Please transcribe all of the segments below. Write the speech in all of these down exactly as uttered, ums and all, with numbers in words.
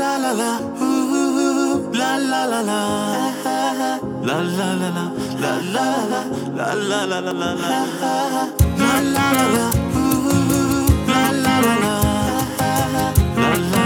la la la, ooh, la la la la, la la la la, la la la, la la la la, la la la la, ooh, la la la la, la la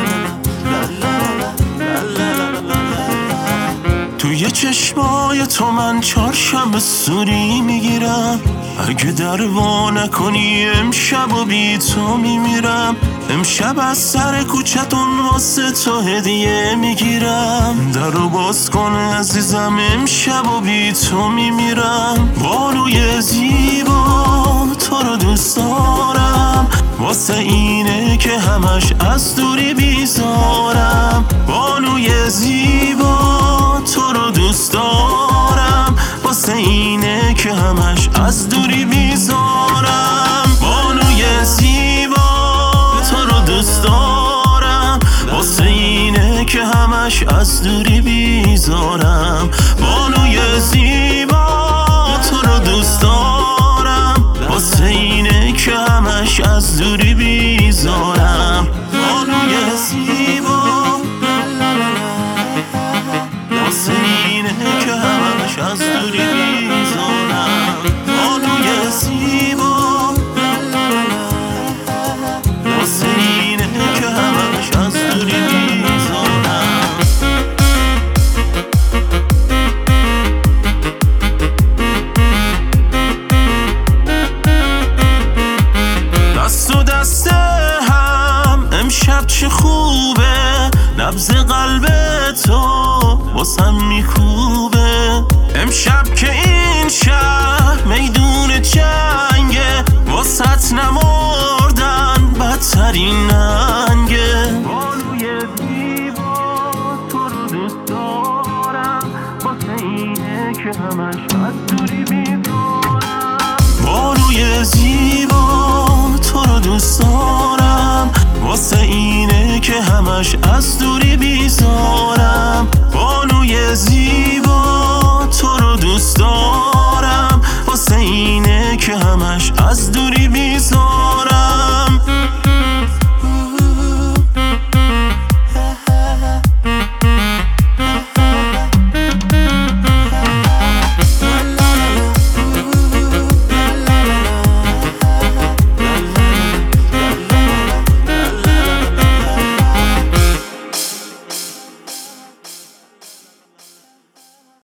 la la, توی چشمای تو من چارشنبه سوری میگیرم، اگه دروا نکنی امشب و بی تو میمیرم. امشب از سر کوچتون واسه تو هدیه میگیرم، درو باز کن عزیزم امشب و بی تو میمیرم. بانوی زیبا تو رو دوست دارم، واسه اینه که همش از دوری بیزارم. بانوی زیبا تو رو دوست دارم، واسه اینه که همش از دوری بیزارم. بانوی زیبا تو رو دوست دارم، واسه اینه که همش از دوری بیزارم. بانوی زیبا تو رو دوست دارم، واسه اینه که همش از دوری بیزارم. بانوی زیبا واسه اینه که همش از دوری بیزارم. بانوی زیبا واسه اینه که همش از دوری بیزارم. دست و دست هم امشب چه خوبه، نبض قلب تو واسم میکوبه. امشب که این شهر میدون جنگه، واسط نمردن بدترین ننگه. بانوی زیبا تو رو دوست دارم، واسه اینه که همش از دوری بیزارم. بانوی زیبا تو رو دوست دارم، واسه اینه که همش از دوری بیزارم. بانوی زیبا تو رو دوست دارم، واسه اینه که همش از دوری بیزارم.